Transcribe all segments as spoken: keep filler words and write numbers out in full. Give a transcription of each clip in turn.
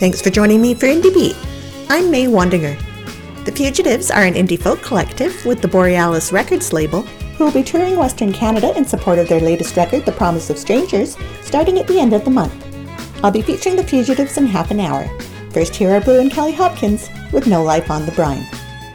Thanks for joining me for Indie Beat. I'm May Wandinger. The Fugitives are an indie folk collective with the Borealis Records label who will be touring Western Canada in support of their latest record, The Promise of Strangers, starting at the end of the month. I'll be featuring the Fugitives in half an hour. First, here are Blue and Kelly Hopkins with No Life on the Brine.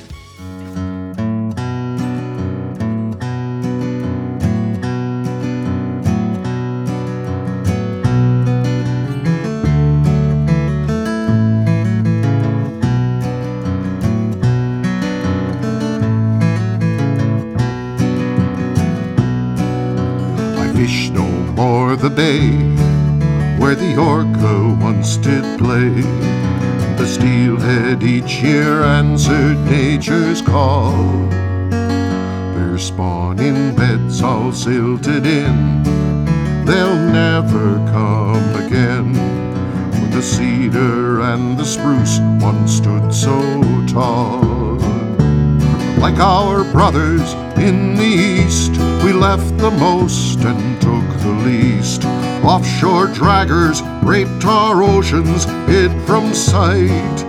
The bay where the orca once did play. The steelhead each year answered nature's call. Their spawning beds all silted in, they'll never come again. When the cedar and the spruce once stood so tall. Like our brothers in the east, we left the most and took the least. Offshore draggers raped our oceans, hid from sight.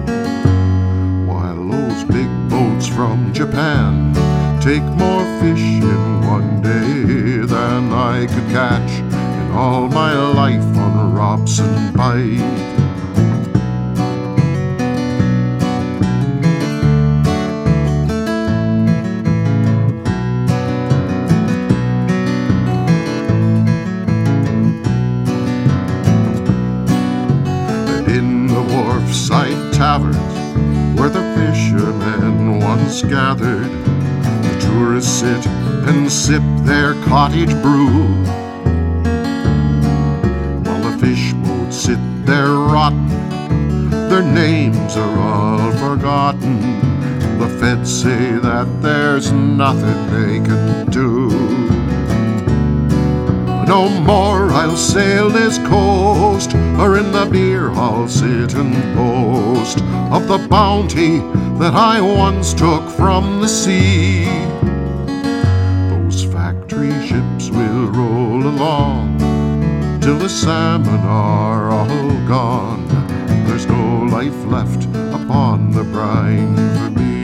While those big boats from Japan take more fish in one day than I could catch in all my life on Robson Bight. Taverns where the fishermen once gathered, the tourists sit and sip their cottage brew, while the fish boats sit there rotten, their names are all forgotten. The feds say that there's nothing they can do. No more I'll sail this coast, or in the beer hall sit and boast of the bounty that I once took from the sea. Those factory ships will roll along till the salmon are all gone. There's no life left upon the brine for me.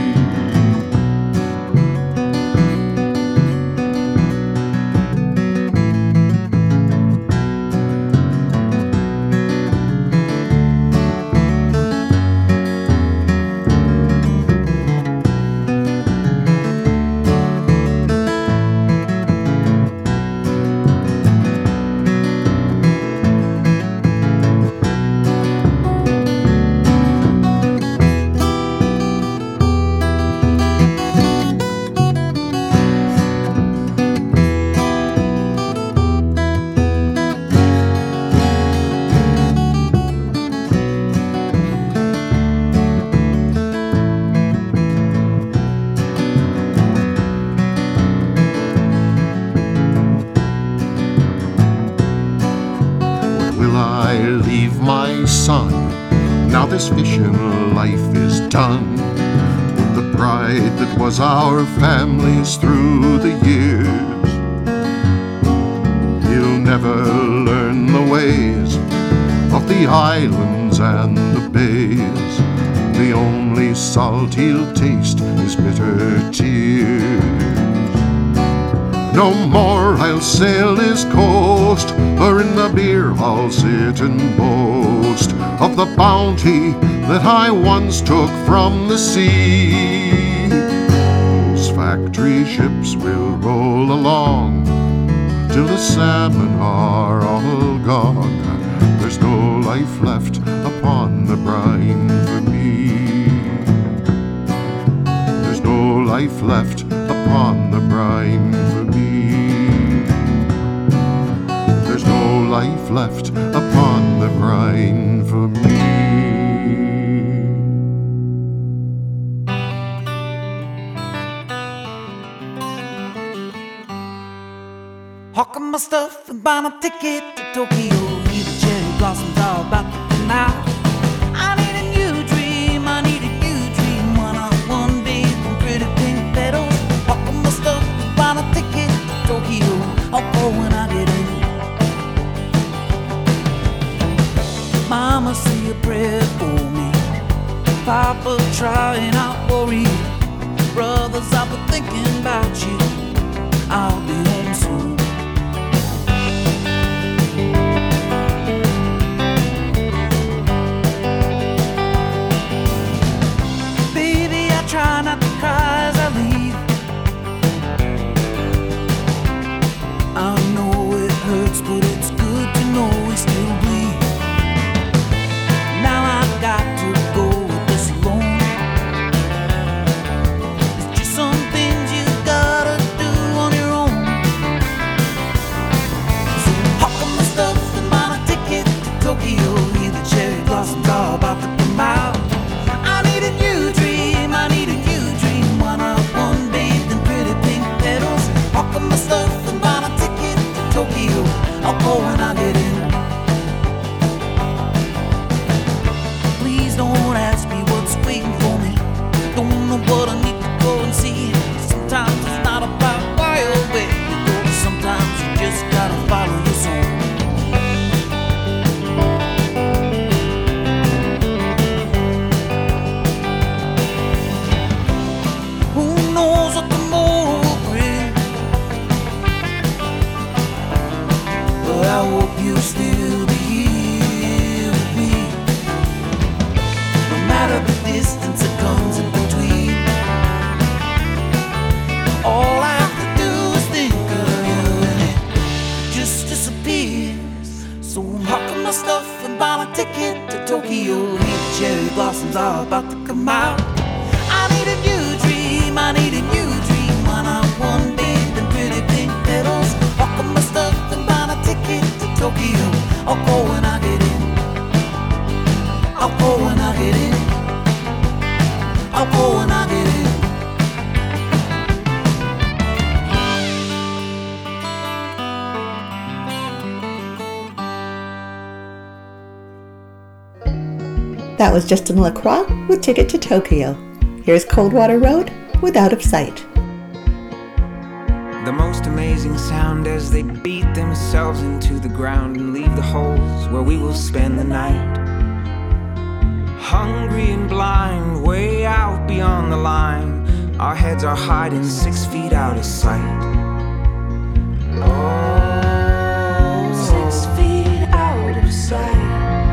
Now this fishing life is done, with the pride that was our family's through the years. He'll never learn the ways of the islands and the bays. The only salt he'll taste is bitter tears. No more I'll sail this coast, or in the beer hall sit and boast of the bounty that I once took from the sea. Those factory ships will roll along till the salmon are all gone. There's no life left upon the brine for me. There's no life left upon the brine for me. There's no life left upon the brine for me. Hawking my stuff and buying a ticket to Tokyo. Need the cherry blossoms all about to come out. I need a new dream, I need a new dream. One on one day from pretty pink petals. Hawking my stuff and buying a ticket to Tokyo. I'll go when I get in. My Mama, say a prayer for me. Papa, try and not worry. Brothers, I've been thinking about you. I'll be home soon. Baby, I try not to cry as I leave. I know it hurts, but it's good to know we still bleed. Now I've got to go with this alone. It's just some things you gotta do on your own. So pack up my stuff and buy a ticket to Tokyo. Hear the cherry blossoms are about to come out. I need a new dream, I need a new dream. One up, one bathed in pretty pink petals. Pack up my stuff and buy a ticket to Tokyo. I'll go when I get in. Please don't ask me what's waiting for me. Don't know what I need to go and see. Sometimes it's not about why or where you go. Sometimes you just gotta follow your soul. Who knows what tomorrow will bring? But I hope you'll still be here with me. No matter the distance that comes in between, all I have to do is think of you and it just disappears. So I'm packing my stuff and buying a ticket to Tokyo. Here the cherry blossoms are about to come out. I need a new dream, I need a new dream. One on one bathed in pretty pink petals. Packing my stuff and buying a ticket to Tokyo. I'll go when I get in. I'll go when I get in. I'll go when I get in. That was Justin LaCroix with Ticket to Tokyo. Here's Coldwater Road with Out of Sight. The most amazing sound as they beat themselves into the ground and leave the holes where we will spend the night. Hungry and blind, way out beyond the line. Our heads are hiding six feet out of sight. Oh, six feet out of sight.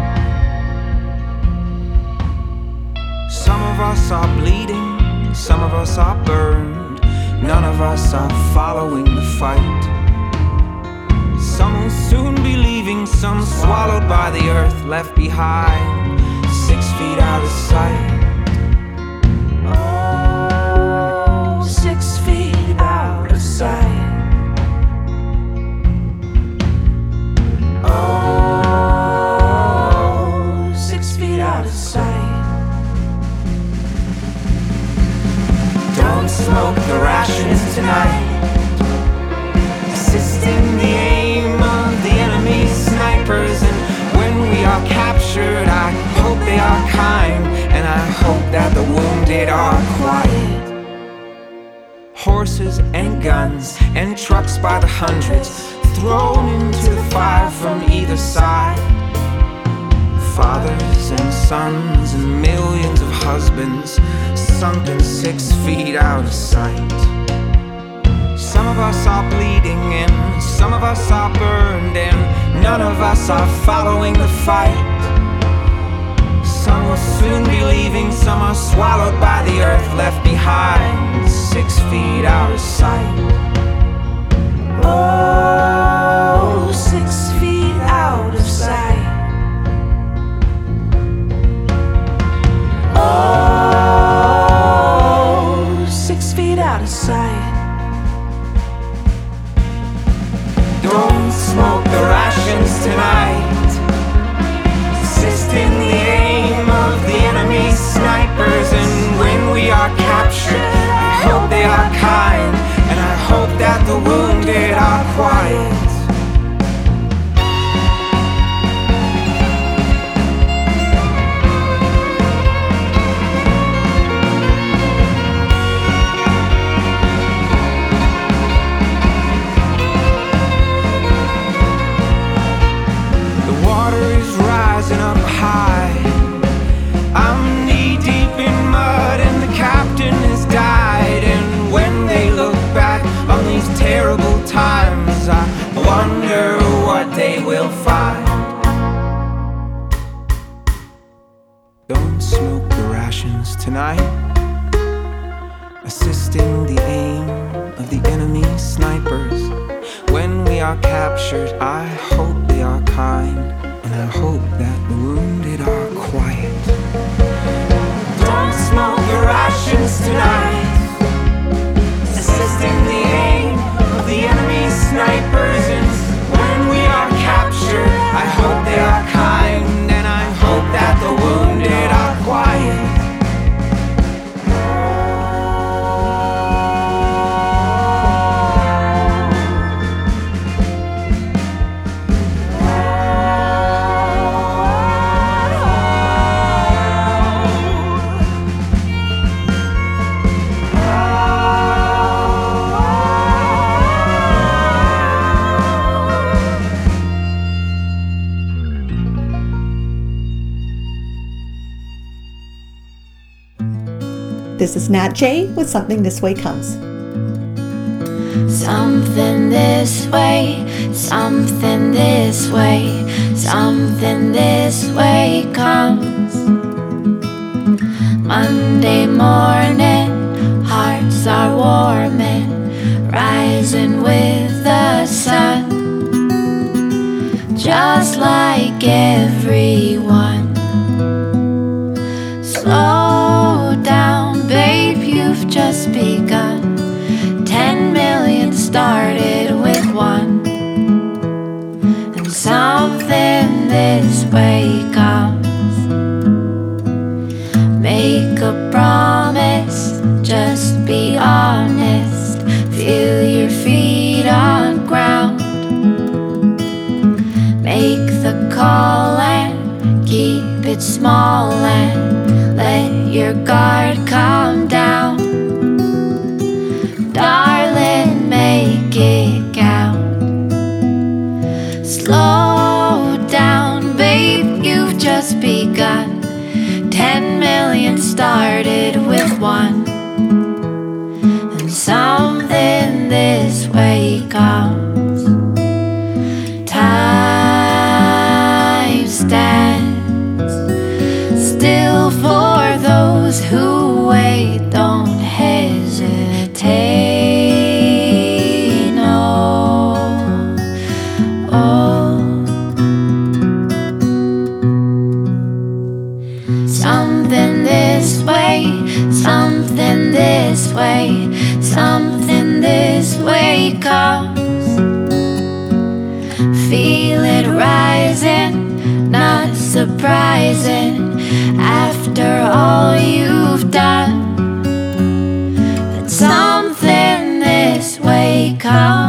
Some of us are bleeding, some of us are burned. None of us are following the fight. Some will soon be leaving, some swallowed by the earth, left behind, six feet out of sight. Oh, six feet out of sight. Oh, six feet out of sight. Don't smoke the rations tonight. Assisting the aim of the enemy snipers. And when we are captured, I hope they are kind. And I hope that the wounded are quiet. Horses and guns and trucks by the hundreds, thrown into the fire from either side. Fathers and sons and millions of husbands sunken six feet out of sight. Some of us are bleeding and some of us are burned, and none of us are following the fight. Some will soon be leaving, some are swallowed by the earth, left behind, six feet out of sight. Oh, six feet out of sight. Oh, six feet out of sight. Don't smoke the rations tonight. Assisting the aim of the enemy snipers. And when we are captured, I hope they are kind. And I hope that the wounded are quiet. The water is rising. rising up high. I'm knee deep in mud and the captain has died. And when they look back on these terrible times, I wonder what they will find. Don't smoke the rations tonight, assisting the aim of the enemy snipers. When we are captured, I hope they are kind, and I hope that the wounded are quiet. Don't smoke the rations tonight, assisting the aim of the enemy snipers. And when we are captured, I hope they are kind, and I hope that the wounded are quiet. This is Nat J with Something This Way Comes. Something this way, something this way, something this way comes. Monday morning, hearts are warming, rising with the sun. Just like everyone. Slow down, babe, you've just begun. Ten million started with one. And something this way comes. Make a promise, just be honest. Feel your feet on ground. Make the call and keep it small and let your guard come down. Darling, make it count. Slow down, babe, you've just begun. Ten million started with one. And something this way comes. Time stands still for those who wait. Don't hesitate, no. Oh. Something this way, something this way, something this way comes. Feel it rising, not surprising. After all you've done, that something this way comes.